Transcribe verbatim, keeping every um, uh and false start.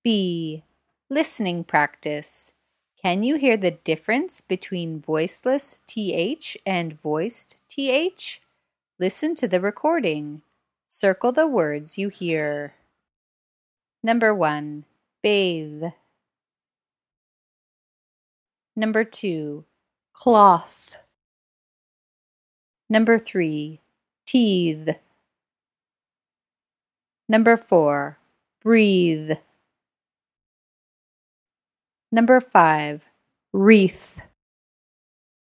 B. Listening practice. Can you hear the difference between voiceless th and voiced th? Listen to the recording. Circle the words you hear. Number one, bathe. Number two, cloth. Number three, teeth. Number four, breathe. Number five, wreath.